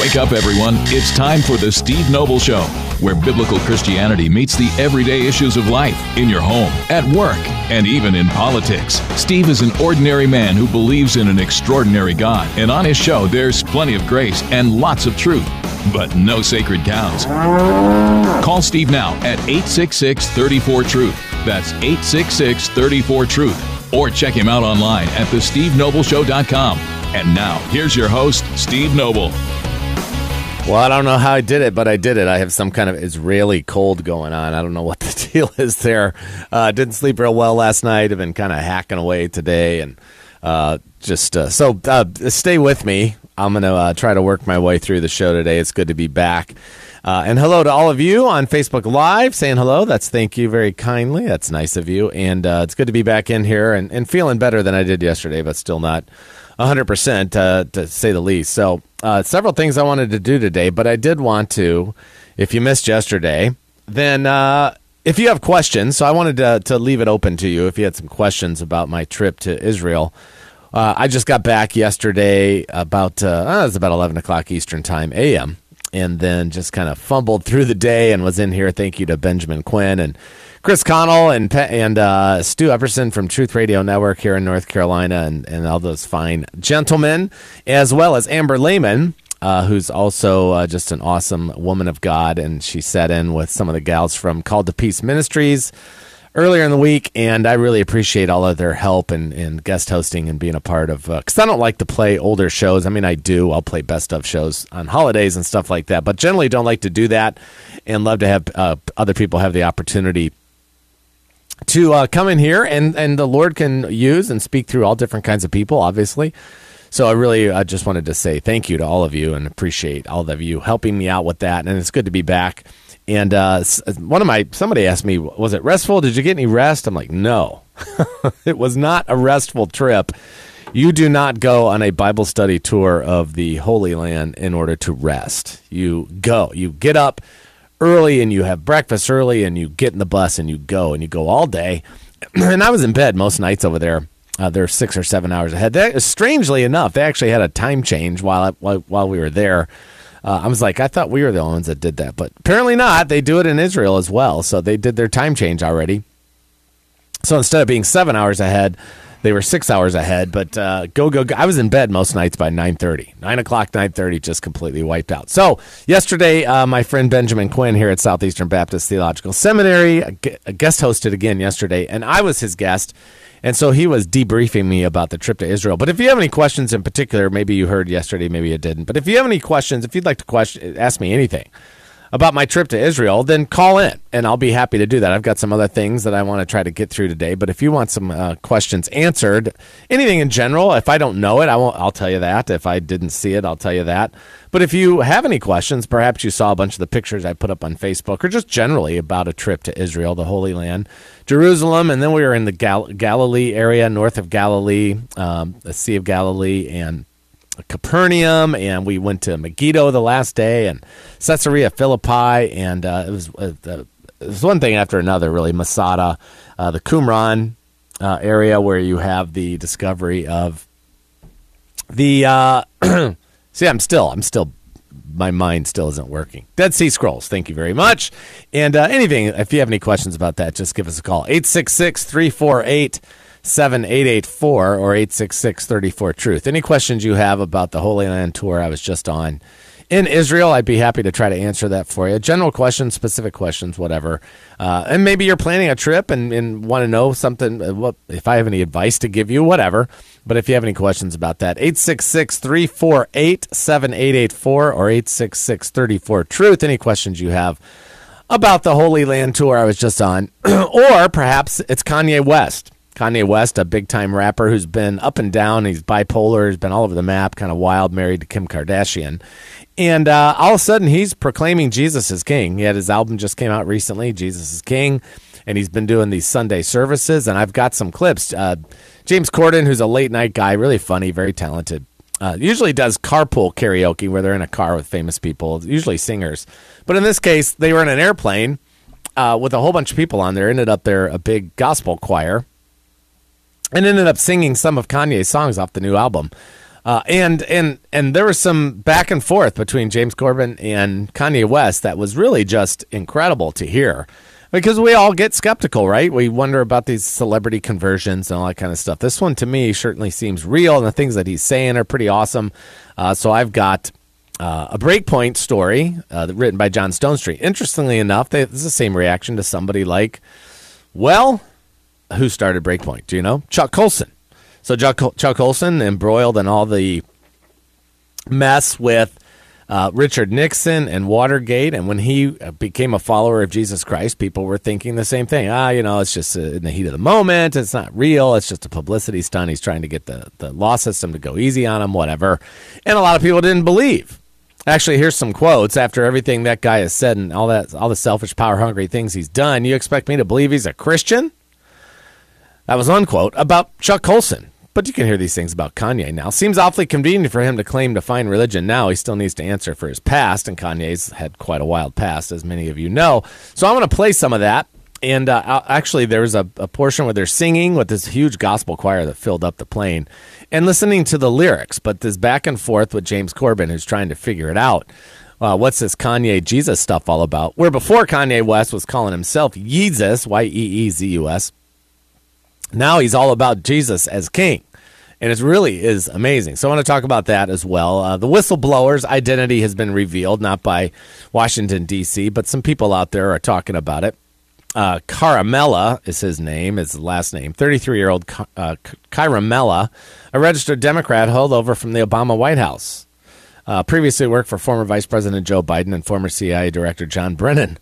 Wake up, everyone. It's time for the Steve Noble Show, where biblical Christianity meets the everyday issues of life in your home, at work, and even in politics. Steve is an ordinary man who believes in an extraordinary God, and on his show, there's plenty of grace and lots of truth, but no sacred cows. Call Steve now at 866-34-TRUTH. That's 866-34-TRUTH. Or check him out online at thestevenobleshow.com. And now, here's your host, Steve Noble. Well, I don't know how I did it, but I did it. I have some kind of Israeli cold going on. I don't know what the deal is there. Didn't sleep real well last night. I've been kind of hacking away today. And so stay with me. I'm going to try to work my way through the show today. It's good to be back. And hello to all of you on Facebook Live saying hello. Thank you very kindly. That's nice of you. And it's good to be back in here and feeling better than I did yesterday, but still not 100% to say the least. So several things I wanted to do today, but I did want to, if you missed yesterday, then if you have questions, so I wanted to leave it open to you if you had some questions about my trip to Israel. I just got back yesterday about, it was about 11 o'clock Eastern time, a.m., and then just kind of fumbled through the day and was in here. Thank you to Benjamin Quinn and Chris Connell and Stu Epperson from Truth Radio Network here in North Carolina and all those fine gentlemen, as well as Amber Lehman, who's also just an awesome woman of God, and she sat in with some of the gals from Called to Peace Ministries earlier in the week, and I really appreciate all of their help and guest hosting and being a part of, because I don't like to play older shows. I mean, I do. I'll play best of shows on holidays and stuff like that, but generally don't like to do that and love to have other people have the opportunity to come in here, and the Lord can use and speak through all different kinds of people, obviously. So I really just wanted to say thank you to all of you and appreciate all of you helping me out with that, and it's good to be back. And somebody asked me, was it restful? Did you get any rest? I'm like, no, it was not a restful trip. You do not go on a Bible study tour of the Holy Land in order to rest. You get up early and you have breakfast early and you get in the bus and you go all day. And I was in bed most nights over there. They're 6 or 7 hours ahead. Strangely enough, they actually had a time change while we were there. I was like, I thought we were the ones that did that, but apparently not. They do it in Israel as well, so they did their time change already. So instead of being 7 hours ahead, they were 6 hours ahead, but go. I was in bed most nights by 9:30. 9 o'clock, 9:30, just completely wiped out. So yesterday, my friend Benjamin Quinn here at Southeastern Baptist Theological Seminary guest hosted again yesterday, and I was his guest. And so he was debriefing me about the trip to Israel. But if you have any questions in particular, maybe you heard yesterday, maybe you didn't. But if you have any questions, if you'd like to ask me anything about my trip to Israel, then call in, and I'll be happy to do that. I've got some other things that I want to try to get through today. But if you want some questions answered, anything in general, if I don't know it, I'll tell you that. If I didn't see it, I'll tell you that. But if you have any questions, perhaps you saw a bunch of the pictures I put up on Facebook, or just generally about a trip to Israel, the Holy Land, Jerusalem, and then we were in the Galilee area, north of Galilee, the Sea of Galilee, and Capernaum, and we went to Megiddo the last day, and Caesarea Philippi, and it was one thing after another, really. Masada, the Qumran area, where you have the discovery of the see, I'm still my mind still isn't working. Dead Sea Scrolls, thank you very much. And anything, if you have any questions about that, just give us a call. 866-348-7884 or 866-34-TRUTH. Any questions you have about the Holy Land tour I was just on in Israel, I'd be happy to try to answer that for you. General questions, specific questions, whatever. And maybe you're planning a trip and want to know something, if I have any advice to give you, whatever. But if you have any questions about that, 866-348-7884 or 866-34-TRUTH. Any questions you have about the Holy Land tour I was just on. Or perhaps it's Kanye West. Kanye West, a big-time rapper who's been up and down. He's bipolar. He's been all over the map, kind of wild, married to Kim Kardashian. And all of a sudden, he's proclaiming Jesus as king. He had his album just came out recently, Jesus is King, and he's been doing these Sunday services. And I've got some clips. James Corden, who's a late-night guy, really funny, very talented, usually does carpool karaoke where they're in a car with famous people, usually singers. But in this case, they were in an airplane with a whole bunch of people on there, ended up there a big gospel choir, and ended up singing some of Kanye's songs off the new album. And there was some back and forth between James Corbin and Kanye West that was really just incredible to hear. Because we all get skeptical, right? We wonder about these celebrity conversions and all that kind of stuff. This one, to me, certainly seems real, and the things that he's saying are pretty awesome. So I've got a Breakpoint story written by John Stonestreet. Interestingly enough, this is the same reaction to somebody like, well, who started Breakpoint? Do you know? Chuck Colson. So Chuck Colson, embroiled in all the mess with Richard Nixon and Watergate, and when he became a follower of Jesus Christ, people were thinking the same thing. It's just in the heat of the moment. It's not real. It's just a publicity stunt. He's trying to get the law system to go easy on him, whatever. And a lot of people didn't believe. Actually, here's some quotes after everything that guy has said and all the selfish, power-hungry things he's done. You expect me to believe he's a Christian? That was one quote about Chuck Colson. But you can hear these things about Kanye now. Seems awfully convenient for him to claim to find religion now. He still needs to answer for his past, and Kanye's had quite a wild past, as many of you know. So I'm going to play some of that. And actually, there's a portion where they're singing with this huge gospel choir that filled up the plane and listening to the lyrics. But this back and forth with James Corbin, who's trying to figure it out. What's this Kanye Jesus stuff all about? Where before Kanye West was calling himself Yeezus, Yeezus, now he's all about Jesus as king. And it really is amazing. So I want to talk about that as well. The whistleblower's identity has been revealed, not by Washington, D.C., but some people out there are talking about it. Caramella is his name, is the last name. 33-year-old Caramella, a registered Democrat held over from the Obama White House. Previously worked for former Vice President Joe Biden and former CIA Director John Brennan.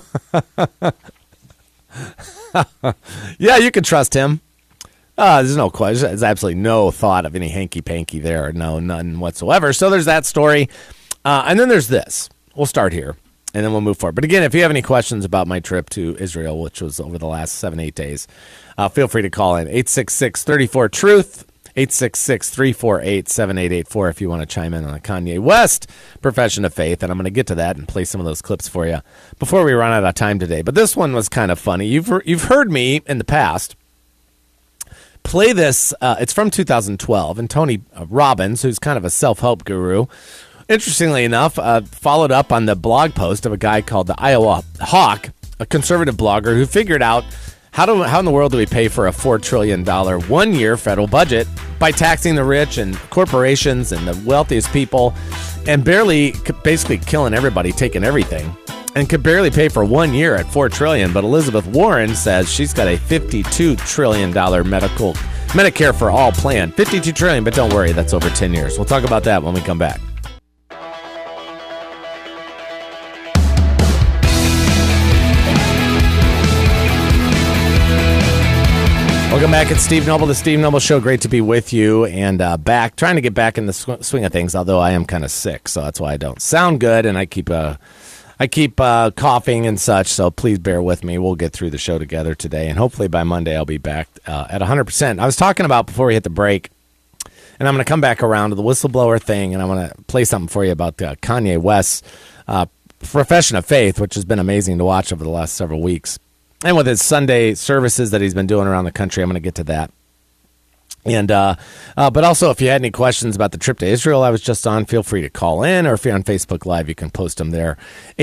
Yeah, you can trust him. There's no question. There's absolutely no thought of any hanky-panky there. No, none whatsoever. So there's that story. And then there's this. We'll start here, and then we'll move forward. But again, if you have any questions about my trip to Israel, which was over the last 7-8 days, feel free to call in 866-34-TRUTH, 866-348-7884 if you want to chime in on the Kanye West profession of faith. And I'm going to get to that and play some of those clips for you before we run out of time today. But this one was kind of funny. You've heard me in the past play this. It's from 2012, and Tony Robbins, who's kind of a self-help guru, interestingly enough, followed up on the blog post of a guy called the Iowa Hawk, a conservative blogger who figured out how in the world do we pay for a $4 trillion one-year federal budget by taxing the rich and corporations and the wealthiest people and basically killing everybody, taking everything, and could barely pay for 1 year at $4 trillion. But Elizabeth Warren says she's got a $52 trillion Medicare for all plan. $52 trillion, but don't worry, that's over 10 years. We'll talk about that when we come back. Welcome back. It's Steve Noble, the Steve Noble Show. Great to be with you and trying to get back in the swing of things, although I am kind of sick, so that's why I don't sound good, and I keep coughing and such, so please bear with me. We'll get through the show together today, and hopefully by Monday I'll be back at 100%. I was talking about before we hit the break, and I'm going to come back around to the whistleblower thing, and I want to play something for you about Kanye West's profession of faith, which has been amazing to watch over the last several weeks. And with his Sunday services that he's been doing around the country, I'm going to get to that. And but also, if you had any questions about the trip to Israel I was just on, feel free to call in, or if you're on Facebook Live, you can post them there.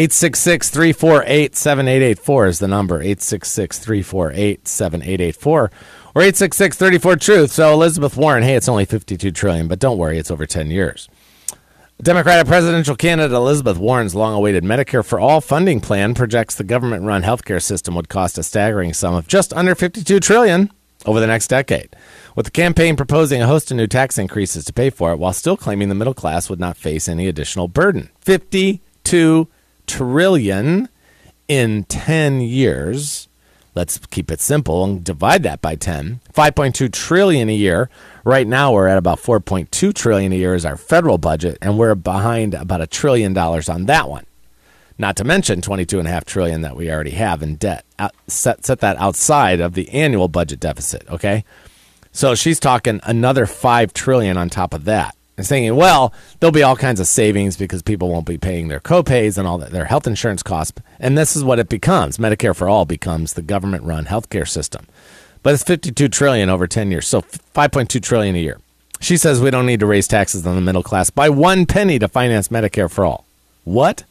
866-348-7884 is the number, 866-348-7884, or 866-34-TRUTH. So Elizabeth Warren, hey, it's only $52 trillion, but don't worry, it's over 10 years. Democratic presidential candidate Elizabeth Warren's long-awaited Medicare for All funding plan projects the government-run healthcare system would cost a staggering sum of just under $52 trillion over the next decade, with the campaign proposing a host of new tax increases to pay for it, while still claiming the middle class would not face any additional burden. $52 trillion in 10 years. Let's keep it simple and divide that by 10. $5.2 trillion a year. Right now, we're at about $4.2 trillion a year is our federal budget, and we're behind about $1 trillion on that one. Not to mention $22.5 trillion that we already have in debt. Set that outside of the annual budget deficit, okay? So she's talking another $5 trillion on top of that. And thinking, well, there'll be all kinds of savings because people won't be paying their copays and all that, their health insurance costs. And this is what it becomes. Medicare for All becomes the government-run healthcare system. But it's $52 trillion over 10 years, so $5.2 trillion a year. She says we don't need to raise taxes on the middle class by 1 penny to finance Medicare for all. What?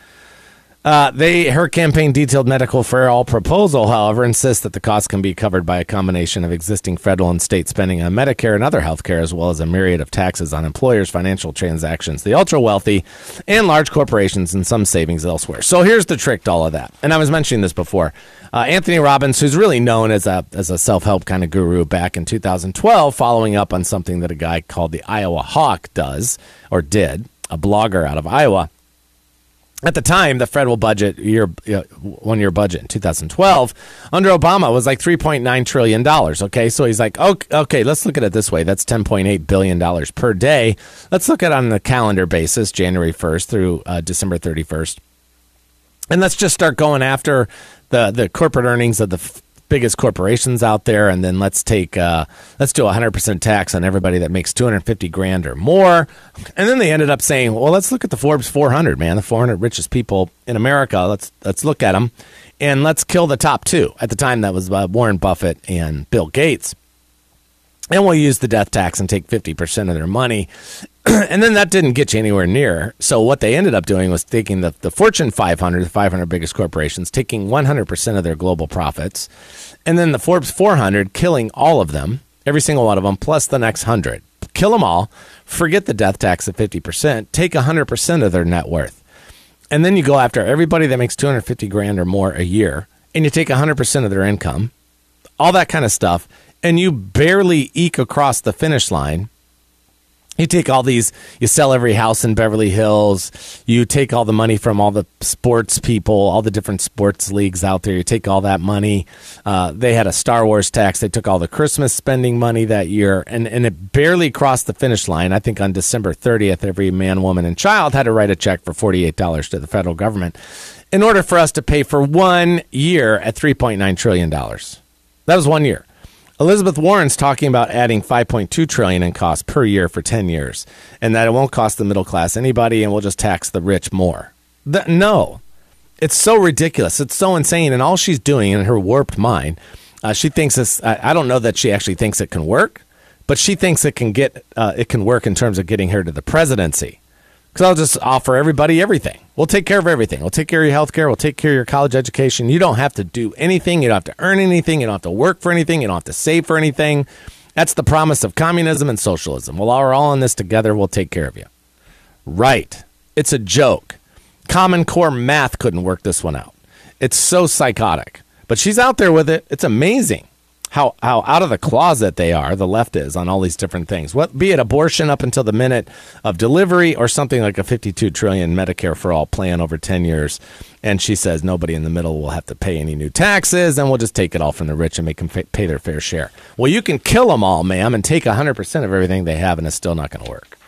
Her campaign detailed Medicare for all proposal, however, insists that the cost can be covered by a combination of existing federal and state spending on Medicare and other health care, as well as a myriad of taxes on employers, financial transactions, the ultra-wealthy, and large corporations, and some savings elsewhere. So here's the trick to all of that. And I was mentioning this before. Anthony Robbins, who's really known as a self-help kind of guru back in 2012, following up on something that a guy called the Iowa Hawk did, a blogger out of Iowa. At the time, the federal budget, one-year budget in 2012, under Obama was like $3.9 trillion, okay? So he's like, okay, let's look at it this way. That's $10.8 billion per day. Let's look at it on the calendar basis, January 1st through December 31st. And let's just start going after the corporate earnings of the biggest corporations out there, and then let's do 100% tax on everybody that makes $250,000 or more. And then they ended up saying, well, let's look at the Forbes 400, man, the 400 richest people in America. Let's look at them, and let's kill the top two. At the time, that was Warren Buffett and Bill Gates. And we'll use the death tax and take 50% of their money. And then that didn't get you anywhere near. So what they ended up doing was taking the Fortune 500, the 500 biggest corporations, taking 100% of their global profits, and then the Forbes 400, killing all of them, every single one of them, plus the next 100. Kill them all, forget the death tax of 50%, take 100% of their net worth. And then you go after everybody that makes $250,000 or more a year, and you take 100% of their income, all that kind of stuff, and you barely eke across the finish line. You take all these, you sell every house in Beverly Hills, you take all the money from all the sports people, all the different sports leagues out there, you take all that money. They had a Star Wars tax, they took all the Christmas spending money that year, and it barely crossed the finish line. I think on December 30th, every man, woman, and child had to write a check for $48 to the federal government in order for us to pay for 1 year at $3.9 trillion. That was 1 year. Elizabeth Warren's talking about adding $5.2 trillion in costs per year for 10 years, and that it won't cost the middle class anybody, and we'll just tax the rich more. No, it's so ridiculous. It's so insane, and all she's doing in her warped mind, she thinks this. I don't know that she actually thinks it can work, but she thinks it can work in terms of getting her to the presidency. Because I'll just offer everybody everything. We'll take care of everything. We'll take care of your health care. We'll take care of your college education. You don't have to do anything. You don't have to earn anything. You don't have to work for anything. You don't have to save for anything. That's the promise of communism and socialism. Well, we're all in this together. We'll take care of you. Right. It's a joke. Common Core math couldn't work this one out. It's so psychotic. But she's out there with it. It's amazing how out of the closet they are, the left is, on all these different things. Be it abortion up until the minute of delivery or something like a $52 trillion Medicare for all plan over 10 years. And she says nobody in the middle will have to pay any new taxes, and we'll just take it all from the rich and make them pay their fair share. Well, you can kill them all, ma'am, and take 100% of everything they have, and it's still not going to work.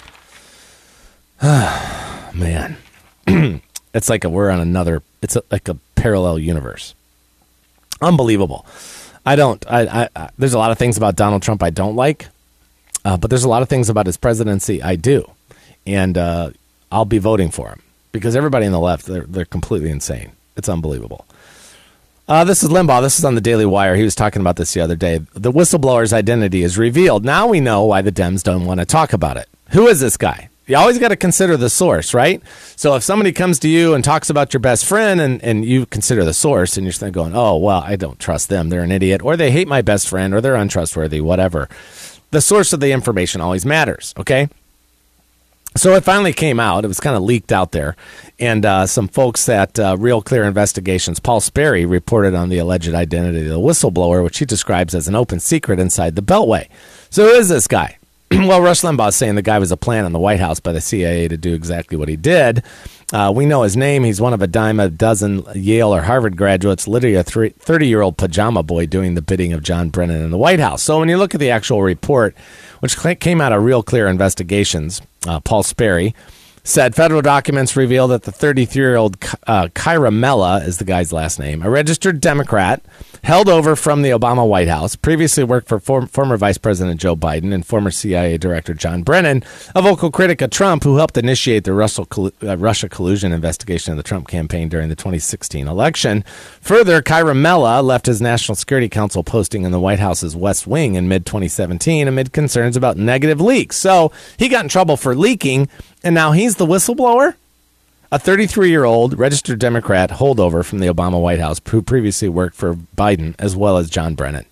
Man. It's like it's like a parallel universe. Unbelievable. There's a lot of things about Donald Trump I don't like, but there's a lot of things about his presidency I do. And I'll be voting for him because everybody on the left, they're completely insane. It's unbelievable. This is Limbaugh. This is on the Daily Wire. He was talking about this the other day. The whistleblower's identity is revealed. Now we know why the Dems don't want to talk about it. Who is this guy? You always got to consider the source, right? So if somebody comes to you and talks about your best friend and you consider the source and you're still going, oh, well, I don't trust them. They're an idiot, or they hate my best friend, or they're untrustworthy, whatever. The source of the information always matters, okay? So it finally came out. It was kind of leaked out there. And some folks at Real Clear Investigations, Paul Sperry, reported on the alleged identity of the whistleblower, which he describes as an open secret inside the Beltway. So who is this guy? Well, Rush Limbaugh is saying the guy was a plant in the White House by the CIA to do exactly what he did. We know his name. He's one of a dime a dozen Yale or Harvard graduates, literally a 30-year-old pajama boy doing the bidding of John Brennan in the White House. So when you look at the actual report, which came out of Real Clear Investigations, Paul Sperry said federal documents reveal that the 33-year-old Kyra Mella is the guy's last name, a registered Democrat held over from the Obama White House, previously worked for former Vice President Joe Biden and former CIA Director John Brennan, a vocal critic of Trump who helped initiate the Russia collusion investigation of the Trump campaign during the 2016 election. Further, Kyra Mella left his National Security Council posting in the White House's West Wing in mid-2017 amid concerns about negative leaks. So he got in trouble for leaking, and now he's the whistleblower? A 33-year-old registered Democrat holdover from the Obama White House who previously worked for Biden as well as John Brennan.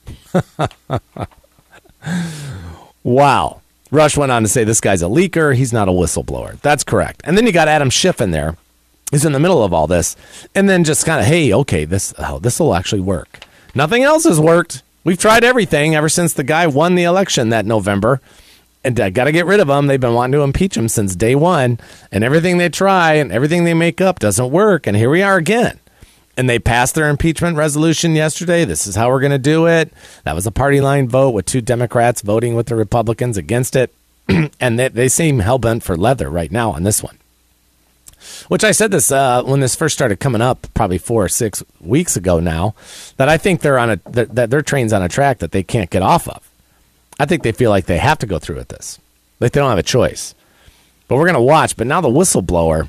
Wow. Rush went on to say this guy's a leaker. He's not a whistleblower. That's correct. And then you got Adam Schiff in there. He's in the middle of all this. And then just kind of, hey, okay, this will actually work. Nothing else has worked. We've tried everything ever since the guy won the election that November. And I got to get rid of them. They've been wanting to impeach him since day one. And everything they try and everything they make up doesn't work. And here we are again. And they passed their impeachment resolution yesterday. This is how we're going to do it. That was a party line vote with 2 Democrats voting with the Republicans against it. And they seem hell-bent for leather right now on this one. Which I said this when this first started coming up probably 4 or 6 weeks ago now, that I think that their train's on a track that they can't get off of. I think they feel like they have to go through with this. Like they don't have a choice. But we're going to watch. But now the whistleblower,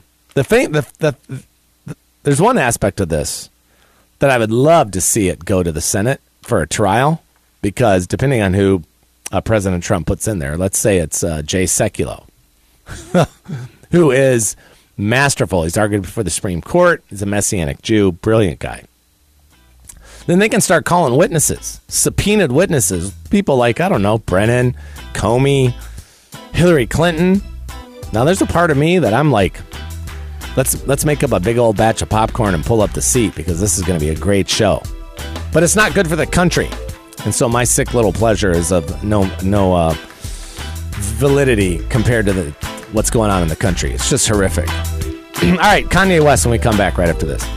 there's one aspect of this that I would love to see it go to the Senate for a trial, because depending on who President Trump puts in there, let's say it's Jay Sekulow, who is masterful. He's argued before the Supreme Court. He's a Messianic Jew, brilliant guy. Then they can start calling witnesses, subpoenaed witnesses, people like, I don't know, Brennan, Comey, Hillary Clinton. Now, there's a part of me that I'm like, let's make up a big old batch of popcorn and pull up the seat, because this is going to be a great show. But it's not good for the country. And so my sick little pleasure is of no validity compared to what's going on in the country. It's just horrific. All right, Kanye West when we come back right after this.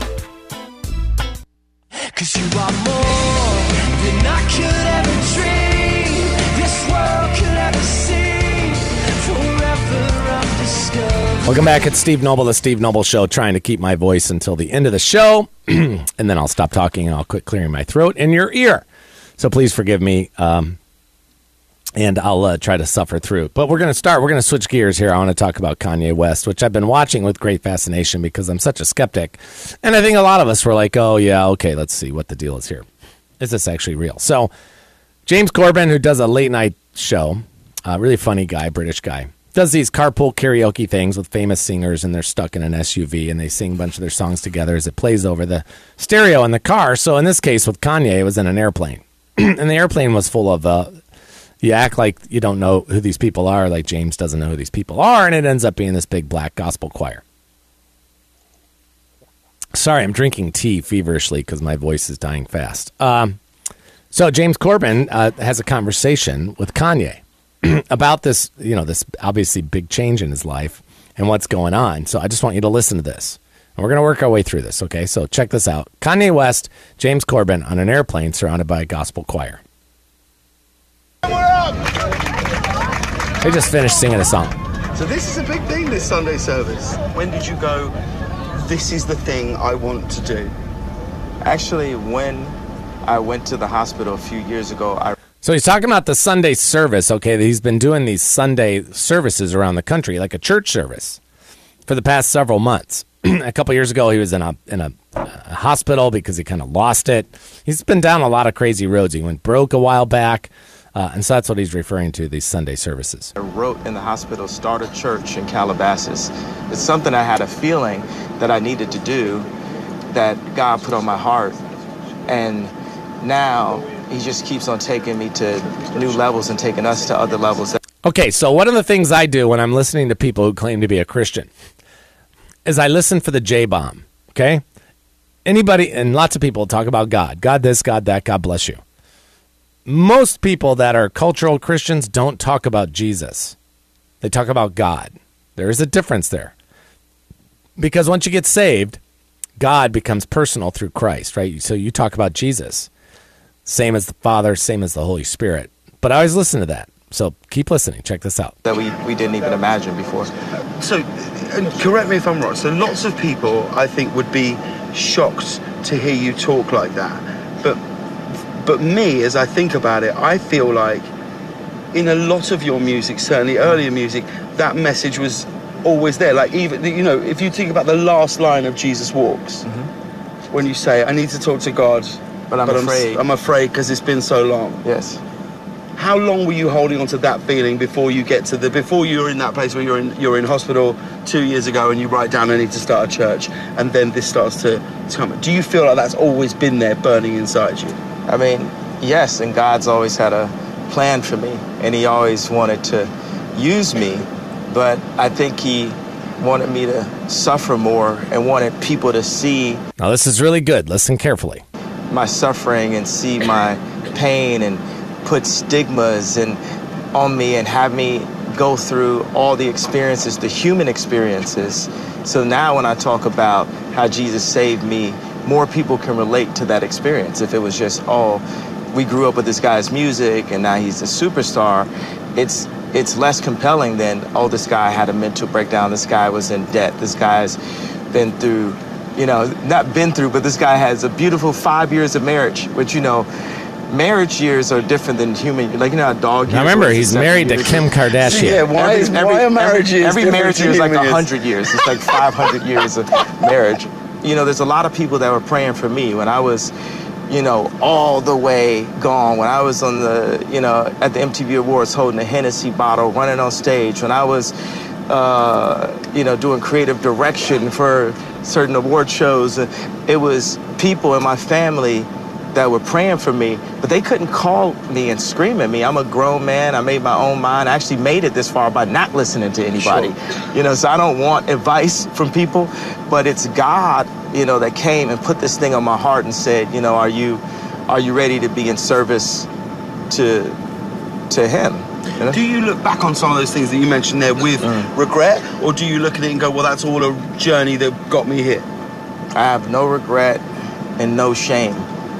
'Cause you are more than I could ever dream, this world could ever see, forever undiscovered. Welcome back. It's Steve Noble, the Steve Noble Show, trying to keep my voice until the end of the show, and then I'll stop talking and I'll quit clearing my throat in your ear. So please forgive me, and I'll try to suffer through. But we're going to switch gears here. I want to talk about Kanye West, which I've been watching with great fascination because I'm such a skeptic. And I think a lot of us were like, oh, yeah, okay, let's see what the deal is here. Is this actually real? So James Corbin, who does a late night show, really funny guy, British guy, does these carpool karaoke things with famous singers, and they're stuck in an SUV, and they sing a bunch of their songs together as it plays over the stereo in the car. So in this case with Kanye, it was in an airplane. And the airplane was full of... you act like you don't know who these people are, like James doesn't know who these people are, and it ends up being this big black gospel choir. Sorry, I'm drinking tea feverishly because my voice is dying fast. So James Corbin has a conversation with Kanye about this, this obviously big change in his life and what's going on. So I just want you to listen to this. And we're going to work our way through this, okay? So check this out. Kanye West, James Corbin on an airplane surrounded by a gospel choir. They just finished singing a song. So this is a big thing, this Sunday service. When did you go, this is the thing I want to do? Actually, when I went to the hospital a few years ago, So he's talking about the Sunday service, okay? He's been doing these Sunday services around the country, like a church service, for the past several months. A couple years ago, he was in a hospital because he kind of lost it. He's been down a lot of crazy roads. He went broke a while back. And so that's what he's referring to, these Sunday services. I wrote in the hospital, start a church in Calabasas. It's something I had a feeling that I needed to do, that God put on my heart. And now he just keeps on taking me to new levels and taking us to other levels. Okay, so one of the things I do when I'm listening to people who claim to be a Christian is I listen for the J-bomb, okay? Anybody, and lots of people talk about God. God this, God that, God bless you. Most people that are cultural Christians don't talk about Jesus. They talk about God. There is a difference there. Because once you get saved, God becomes personal through Christ, right? So you talk about Jesus. Same as the Father, same as the Holy Spirit. But I always listen to that. So keep listening. Check this out. That we didn't even imagine before. So, and correct me if I'm wrong, so lots of people, I think, would be shocked to hear you talk like that. But But me, as I think about it, I feel like in a lot of your music, certainly earlier music, that message was always there. Like, even, you know, if you think about the last line of Jesus Walks, when you say, I need to talk to God, but I'm afraid. I'm afraid because it's been so long. Yes. How long were you holding on to that feeling before you get to before you're in that place where you're in hospital 2 years ago and you write down, I need to start a church, and then this starts to come? Do you feel like that's always been there burning inside you? I mean, yes, and God's always had a plan for me, and he always wanted to use me, but I think he wanted me to suffer more and wanted people to see. Now, this is really good. Listen carefully. My suffering and see my pain and put stigmas on me and have me go through all the experiences, the human experiences. So now when I talk about how Jesus saved me, more people can relate to that experience. If it was just, we grew up with this guy's music and now he's a superstar, it's less compelling than, this guy had a mental breakdown, this guy was in debt, this guy's been through, not been through, but this guy has a beautiful 5 years of marriage, which, marriage years are different than human. Like, how dog years. Now remember, he's married to Kim Kardashian. Yeah, why are marriage years? Every marriage year is like 100 100 years. It's like 500 years of marriage. There's a lot of people that were praying for me when I was, all the way gone. When I was on the, at the MTV Awards holding a Hennessy bottle, running on stage. When I was, doing creative direction for certain award shows. It was people in my family that were praying for me, but they couldn't call me and scream at me. I'm a grown man. I made my own mind. I actually made it this far by not listening to anybody. Sure. So I don't want advice from people, but it's God, that came and put this thing on my heart and said, are you ready to be in service to him? Do you look back on some of those things that you mentioned there with regret, or do you look at it and go, well, that's all a journey that got me here? I have no regret and no shame.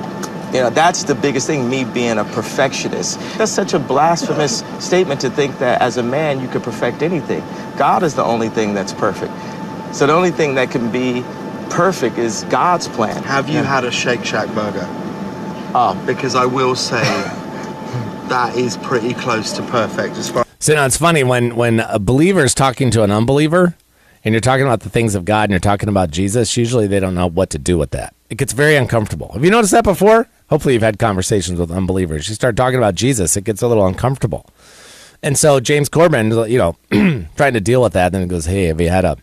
That's the biggest thing, me being a perfectionist. That's such a blasphemous statement to think that as a man you could perfect anything. God is the only thing that's perfect. So the only thing that can be perfect is God's plan. Have you had a Shake Shack burger? Because I will say that is pretty close to perfect as far. So now it's funny when a believer is talking to an unbeliever and you're talking about the things of God and you're talking about Jesus, usually they don't know what to do with that. It gets very uncomfortable. Have you noticed that before? Hopefully you've had conversations with unbelievers. You start talking about Jesus, it gets a little uncomfortable. And so James Corbin, trying to deal with that, then he goes, hey, have you had a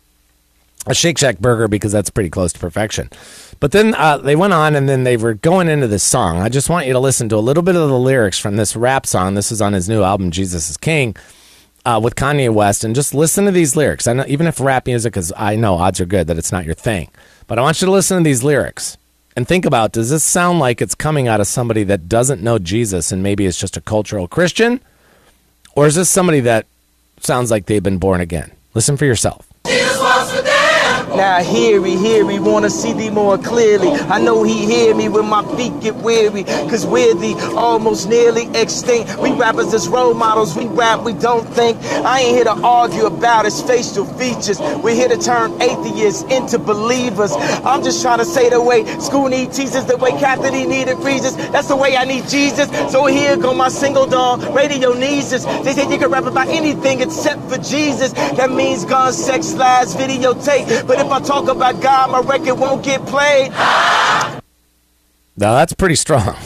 Shake Shack burger? Because that's pretty close to perfection. But then they went on and then they were going into this song. I just want you to listen to a little bit of the lyrics from this rap song. This is on his new album, Jesus is King, with Kanye West. And just listen to these lyrics. I know, even if rap music is, I know odds are good that it's not your thing. But I want you to listen to these lyrics and think about, does this sound like it's coming out of somebody that doesn't know Jesus and maybe is just a cultural Christian? Or is this somebody that sounds like they've been born again? Listen for yourself. Jesus walks with them. Now hear me, wanna see thee more clearly. I know he hear me when my feet get weary, cause we're the almost nearly extinct. We rappers as role models, we rap, we don't think. I ain't here to argue about his facial features. We're here to turn atheists into believers. I'm just trying to say the way school need teachers, the way Catholic needed reasons. That's the way I need Jesus. So here go my single dog, radio nieces. They say you can rap about anything except for Jesus. That means gun, sex, lies, videotape. But if I talk about God, my record won't get played. Now that's pretty strong.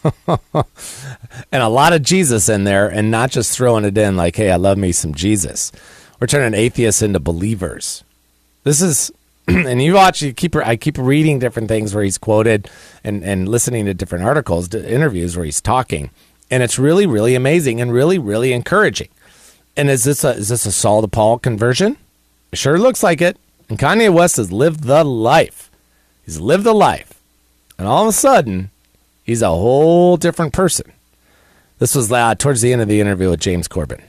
And a lot of Jesus in there, and not just throwing it in like, hey, I love me some Jesus. We're turning atheists into believers. This is, and I keep reading different things where he's quoted and listening to different articles, to interviews where he's talking. And it's really, really amazing and really, really encouraging. And is this a Saul to Paul conversion? It sure looks like it. And Kanye West has lived the life. He's lived the life. And all of a sudden, he's a whole different person. This was towards the end of the interview with James Corbin.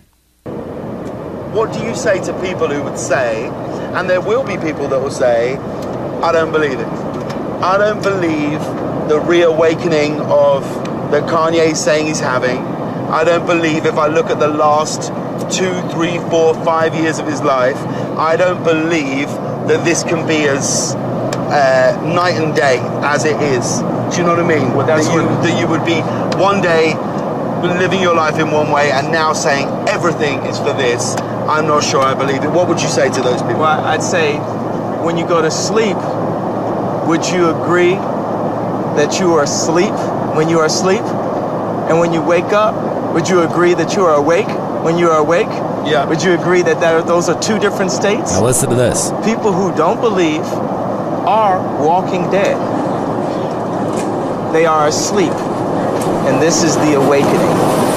What do you say to people who would say, and there will be people that will say, I don't believe it. I don't believe the reawakening that Kanye's saying he's having. I don't believe, if I look at the last 2, 3, 4, 5 years of his life, I don't believe that this can be as night and day as it is. Do you know what I mean? Well, that's that you would be one day living your life in one way and now saying everything is for this. I'm not sure I believe it. What would you say to those people? Well, I'd say when you go to sleep, would you agree that you are asleep when you are asleep? And when you wake up, would you agree that you are awake when you are awake? Yeah. Would you agree that those are two different states? Now listen to this. People who don't believe are walking dead. They are asleep. And this is the awakening.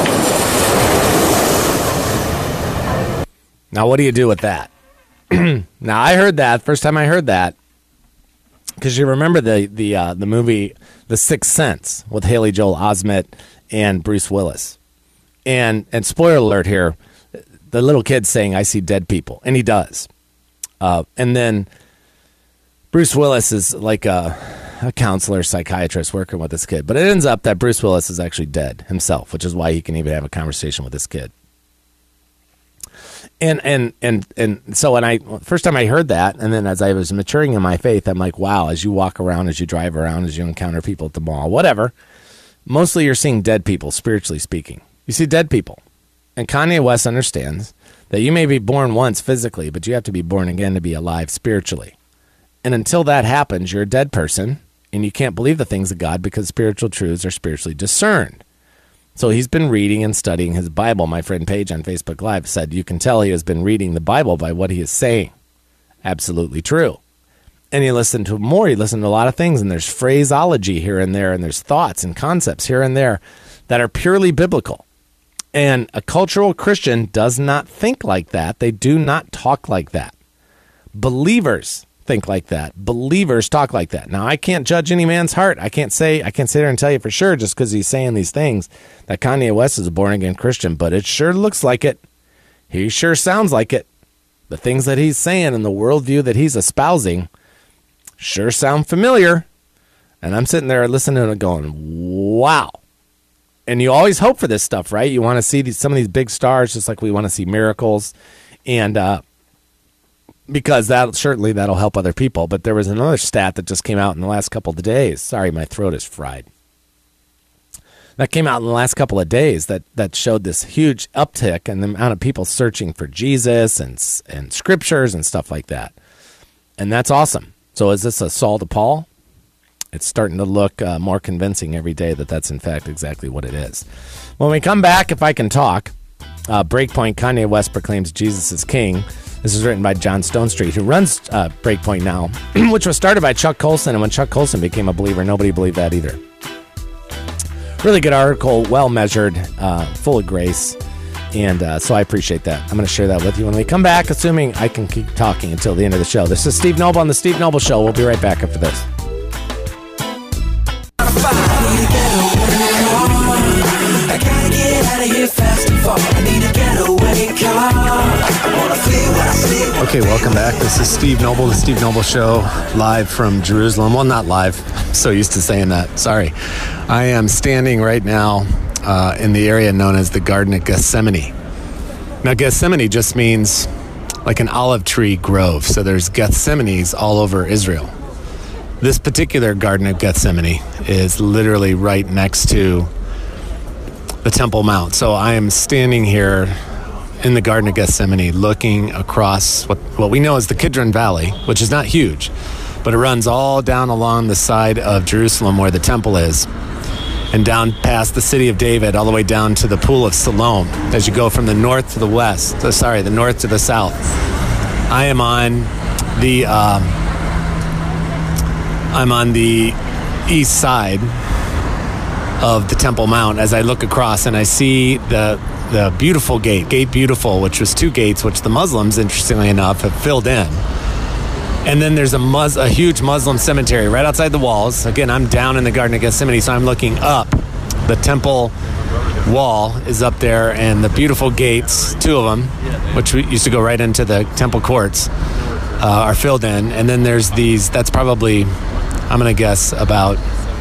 Now, what do you do with that? Now, I heard that first time I heard that because you remember the movie The Sixth Sense with Haley Joel Osment and Bruce Willis, and spoiler alert here, the little kid's saying, "I see dead people," and he does, and then Bruce Willis is like a counselor, psychiatrist working with this kid, but it ends up that Bruce Willis is actually dead himself, which is why he can even have a conversation with this kid. And so when first time I heard that, and then as I was maturing in my faith, I'm like, wow, as you walk around, as you drive around, as you encounter people at the mall, whatever, mostly you're seeing dead people, spiritually speaking. You see dead people. And Kanye West understands that you may be born once physically, but you have to be born again to be alive spiritually. And until that happens, you're a dead person, and you can't believe the things of God because spiritual truths are spiritually discerned. So he's been reading and studying his Bible. My friend Paige on Facebook Live said you can tell he has been reading the Bible by what he is saying. Absolutely true. And he listened to more. He listened to a lot of things, and there's phraseology here and there, and there's thoughts and concepts here and there that are purely biblical. And a cultural Christian does not think like that. They do not talk like that. Believers think like that. Believers talk like that. Now, I can't judge any man's heart. I can't sit there and tell you for sure just because he's saying these things that Kanye West is a born-again Christian, but it sure looks like it. He sure sounds like it. The things that he's saying and the worldview that he's espousing sure sound familiar. And I'm sitting there listening and going, wow. And you always hope for this stuff, right? You want to see some of these big stars just like we want to see miracles. And because that'll help other people. But there was another stat that just came out in the last couple of days. Sorry, my throat is fried. That came out in the last couple of days that showed this huge uptick in the amount of people searching for Jesus and scriptures and stuff like that. And that's awesome. So is this a Saul to Paul? It's starting to look more convincing every day that that's in fact exactly what it is. When we come back, if I can talk, Breakpoint, Kanye West proclaims Jesus is king. This is written by John Stonestreet, who runs Breakpoint now, which was started by Chuck Colson. And when Chuck Colson became a believer, nobody believed that either. Really good article, well measured, full of grace. And so I appreciate that. I'm going to share that with you when we come back, assuming I can keep talking until the end of the show. This is Steve Noble on The Steve Noble Show. We'll be right back after this. I gotta get out of here fast and far. I need a getaway car. I wanna feel what I see. Okay, welcome back. This is Steve Noble, The Steve Noble Show, live from Jerusalem. Well, not live. I'm so used to saying that. Sorry. I am standing right now in the area known as the Garden of Gethsemane. Now, Gethsemane just means like an olive tree grove. So there's Gethsemanes all over Israel. This particular Garden of Gethsemane is literally right next to the Temple Mount. So I am standing here in the Garden of Gethsemane looking across what we know as the Kidron Valley, which is not huge, but it runs all down along the side of Jerusalem where the temple is, and down past the city of David all the way down to the Pool of Siloam as you go from the north to the west, the north to the south. I am on the east side of the Temple Mount as I look across, and I see the beautiful Gate Beautiful, which was two gates, which the Muslims, interestingly enough, have filled in. And then there's a huge Muslim cemetery right outside the walls. Again, I'm down in the Garden of Gethsemane, so I'm looking up. The temple wall is up there, and the beautiful gates, two of them, which we used to go right into the temple courts, are filled in. And then there's these, that's probably, I'm going to guess, about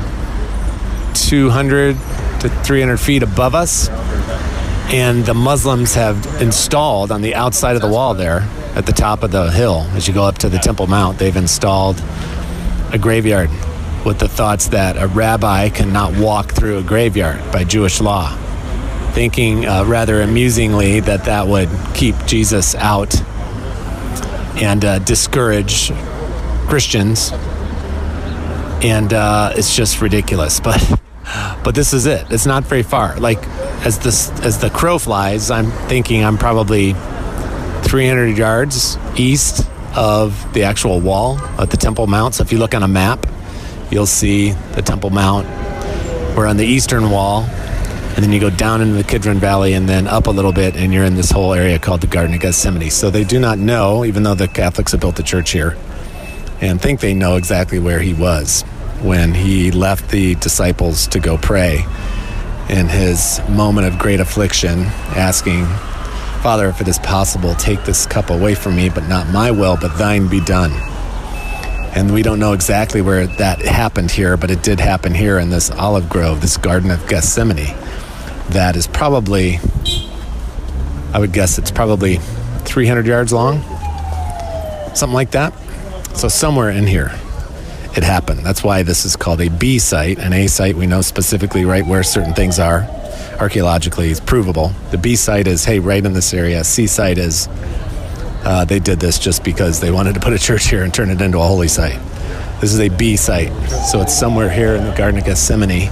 200 to 300 feet above us. And the Muslims have installed on the outside of the wall there at the top of the hill, as you go up to the Temple Mount, they've installed a graveyard. with the thoughts that a rabbi cannot walk through a graveyard by Jewish law, thinking rather amusingly that would keep Jesus out and discourage Christians. And it's just ridiculous. But this is it. It's not very far. Like, as the crow flies, I'm thinking I'm probably 300 yards east of the actual wall at the Temple Mount. So if you look on a map, you'll see the Temple Mount. We're on the eastern wall, and then you go down into the Kidron Valley and then up a little bit, and you're in this whole area called the Garden of Gethsemane. So they do not know, even though the Catholics have built the church here, and think they know exactly where he was when he left the disciples to go pray in his moment of great affliction, asking, Father, if it is possible, take this cup away from me, but not my will, but thine be done. And we don't know exactly where that happened here, but it did happen here in this olive grove, this Garden of Gethsemane. That is probably, I would guess it's probably 300 yards long, something like that. So somewhere in here it happened. That's why this is called a B site. An A site, we know specifically right where certain things are. Archaeologically, it's provable. The B site is, hey, right in this area. C site is, they did this just because they wanted to put a church here and turn it into a holy site. This is a B site. So it's somewhere here in the Garden of Gethsemane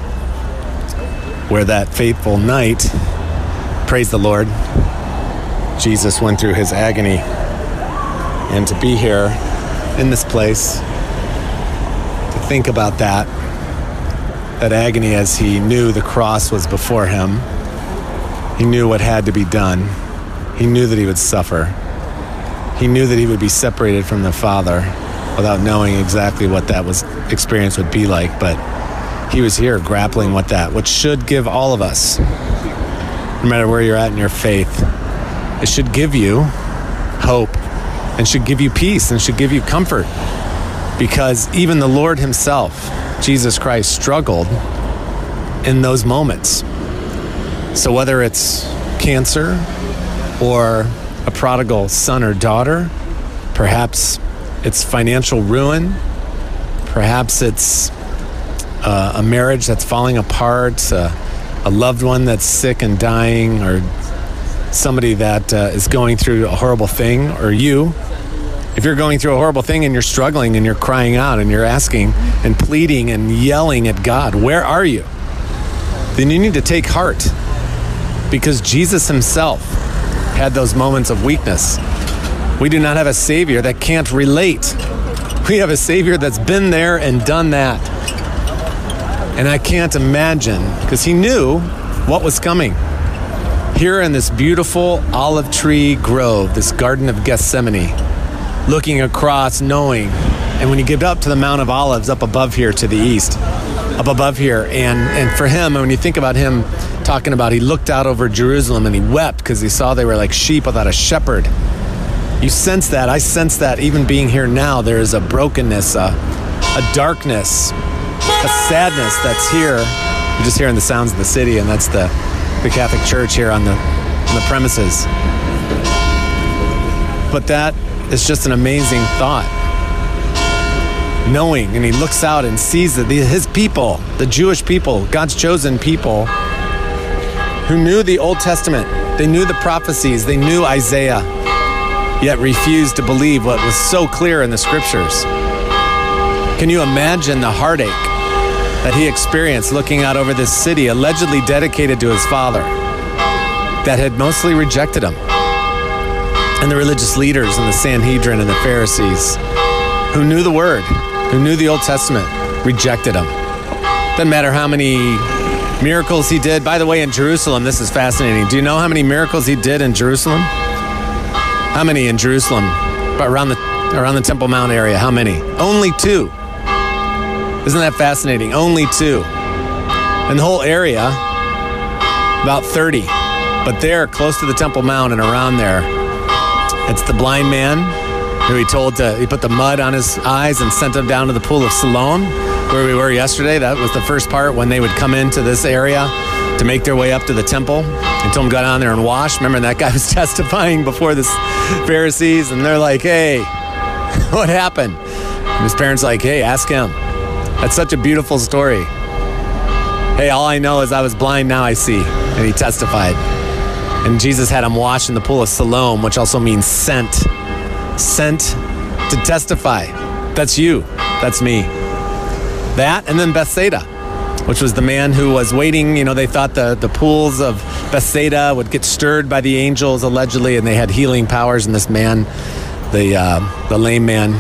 where that fateful night, praise the Lord, Jesus went through his agony. And to be here in this place, to think about that agony as he knew the cross was before him. He knew what had to be done. He knew that he would suffer. He knew that he would be separated from the Father without knowing exactly what that experience would be like. But he was here grappling with that, which should give all of us, no matter where you're at in your faith, it should give you hope and should give you peace and should give you comfort. Because even the Lord himself, Jesus Christ, struggled in those moments. So whether it's cancer or a prodigal son or daughter, perhaps it's financial ruin, perhaps it's a marriage that's falling apart, a loved one that's sick and dying, or somebody that is going through a horrible thing, or you. If you're going through a horrible thing and you're struggling and you're crying out and you're asking and pleading and yelling at God, where are you? Then you need to take heart, because Jesus himself had those moments of weakness. We do not have a Savior that can't relate. We have a Savior that's been there and done that. And I can't imagine, because he knew what was coming. Here in this beautiful olive tree grove, this Garden of Gethsemane, looking across, knowing, and when you get up to the Mount of Olives up above here to the east, up above here, and for him, when you think about him talking about, he looked out over Jerusalem and he wept because he saw they were like sheep without a shepherd. You sense that. I sense that even being here now, there is a brokenness, a darkness, a sadness that's here. You're just hearing the sounds of the city, and that's the Catholic Church here on the premises. But that is just an amazing thought. Knowing, and he looks out and sees that his people, the Jewish people, God's chosen people, who knew the Old Testament, they knew the prophecies, they knew Isaiah, yet refused to believe what was so clear in the scriptures. Can you imagine the heartache that he experienced looking out over this city allegedly dedicated to his father that had mostly rejected him? And the religious leaders and the Sanhedrin and the Pharisees who knew the word, who knew the Old Testament, rejected him. Doesn't matter how many miracles he did. By the way, in Jerusalem, this is fascinating. Do you know how many miracles he did in Jerusalem? How many in Jerusalem? Around the Temple Mount area, how many? Only 2. Isn't that fascinating? Only 2. In the whole area, about 30. But there, close to the Temple Mount and around there, it's the blind man who he put the mud on his eyes and sent him down to the pool of Siloam, where we were yesterday. That was the first part when they would come into this area to make their way up to the temple. He told him to go down there and wash. Remember, that guy was testifying before the Pharisees, and they're like, hey, what happened? And his parents like, hey, ask him. That's such a beautiful story. Hey, all I know is I was blind, now I see. And he testified. And Jesus had him wash in the pool of Siloam, which also means sent. Sent to testify. That's you. That's me. That, and then Bethsaida, which was the man who was waiting. You know, they thought the pools of Bethsaida would get stirred by the angels, allegedly, and they had healing powers. And this man, the lame man,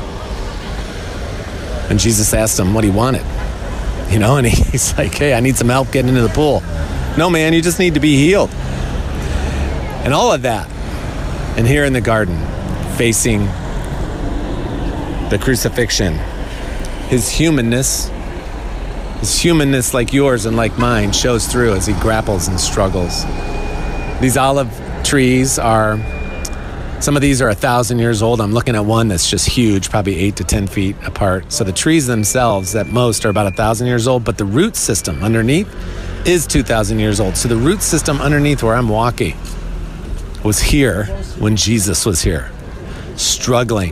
and Jesus asked him what he wanted. You know, and he's like, hey, I need some help getting into the pool. No, man, you just need to be healed. And all of that. And here in the garden, facing the crucifixion, his humanness like yours and like mine, shows through as he grapples and struggles. These olive trees are, some of these are 1,000 years old. I'm looking at one that's just huge, probably 8 to 10 feet apart. So the trees themselves at most are about 1,000 years old, but the root system underneath is 2,000 years old. So the root system underneath where I'm walking was here when Jesus was here, struggling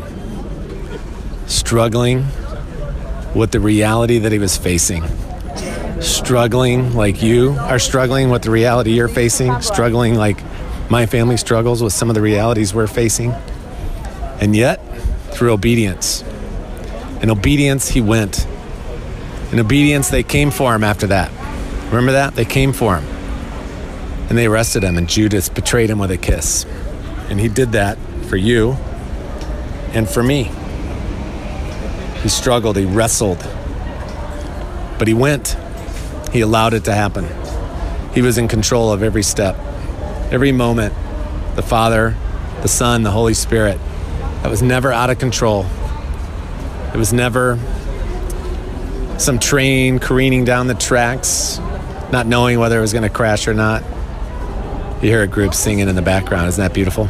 with the reality that he was facing, struggling like you are struggling with the reality you're facing, struggling like my family struggles with some of the realities we're facing. And yet, through obedience, in obedience, he went. In obedience, they came for him after that. Remember that? They came for him. And they arrested him, and Judas betrayed him with a kiss. And he did that for you and for me. He struggled, he wrestled. But he went. He allowed it to happen. He was in control of every step. Every moment, the Father, the Son, the Holy Spirit, that was never out of control. It was never some train careening down the tracks, not knowing whether it was going to crash or not. You hear a group singing in the background. Isn't that beautiful?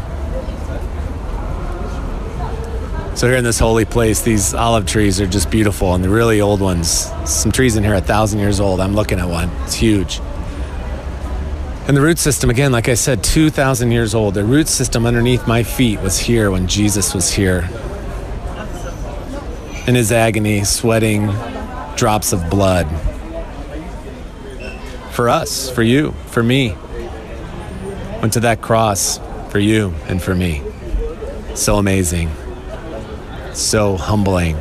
So here in this holy place, these olive trees are just beautiful, and the really old ones, some trees in here are 1,000 years old. I'm looking at one. It's huge. And the root system, again, like I said, 2,000 years old. The root system underneath my feet was here when Jesus was here. In his agony, sweating drops of blood. For us, for you, for me. Went to that cross for you and for me. So amazing. So humbling.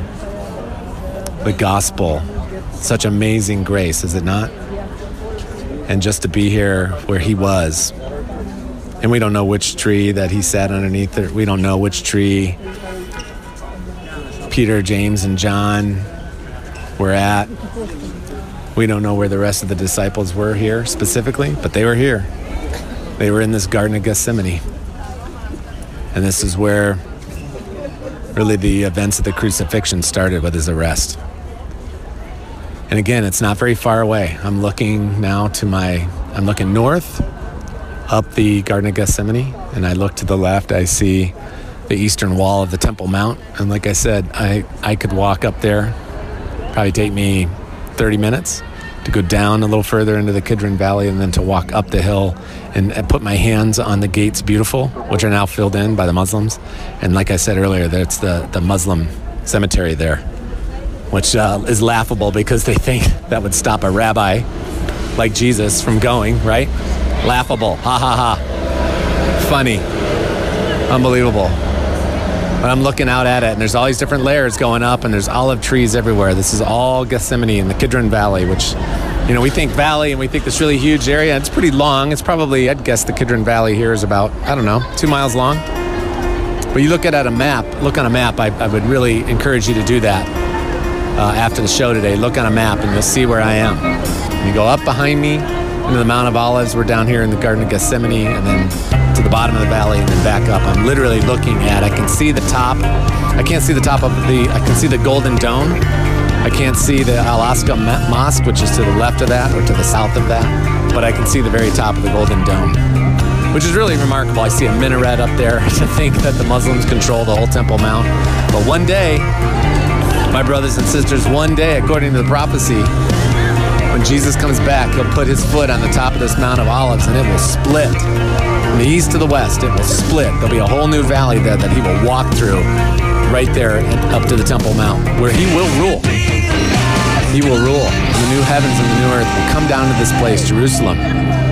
The gospel. Such amazing grace, is it not? And just to be here where he was. And we don't know which tree that he sat underneath. We don't know which tree Peter, James, and John were at. We don't know where the rest of the disciples were here specifically, but they were here. They were in this Garden of Gethsemane. And this is where really the events of the crucifixion started, with his arrest. And again, it's not very far away. I'm looking now I'm looking north up the Garden of Gethsemane, and I look to the left, I see the eastern wall of the Temple Mount. And like I said, I could walk up there, probably take me 30 minutes to go down a little further into the Kidron Valley, and then to walk up the hill and put my hands on the gates beautiful, which are now filled in by the Muslims. And like I said earlier, that's the Muslim cemetery there, which is laughable because they think that would stop a rabbi like Jesus from going, right? Laughable. Ha ha ha. Funny. Unbelievable. But I'm looking out at it, and there's all these different layers going up, and there's olive trees everywhere. This is all Gethsemane in the Kidron Valley, which, you know, we think valley and we think this really huge area. It's pretty long. It's probably, I'd guess the Kidron Valley here is about, 2 miles long. But you look on a map, I would really encourage you to do that after the show today. Look on a map and you'll see where I am. And you go up behind me into the Mount of Olives. We're down here in the Garden of Gethsemane, and then to the bottom of the valley, and then back up. I'm literally looking at, I can see the top. I can't see the top of I can see the Golden Dome. I can't see the Al-Aqsa Mosque, which is to the left of that or to the south of that, but I can see the very top of the Golden Dome, which is really remarkable. I see a minaret up there. To think that the Muslims control the whole Temple Mount. But one day, my brothers and sisters, one day, according to the prophecy, when Jesus comes back, he'll put his foot on the top of this Mount of Olives, and it will split. From the east to the west, it will split. There'll be a whole new valley there that he will walk through, right there up to the Temple Mount, where he will rule. He will rule. And the new heavens and the new earth will come down to this place, Jerusalem.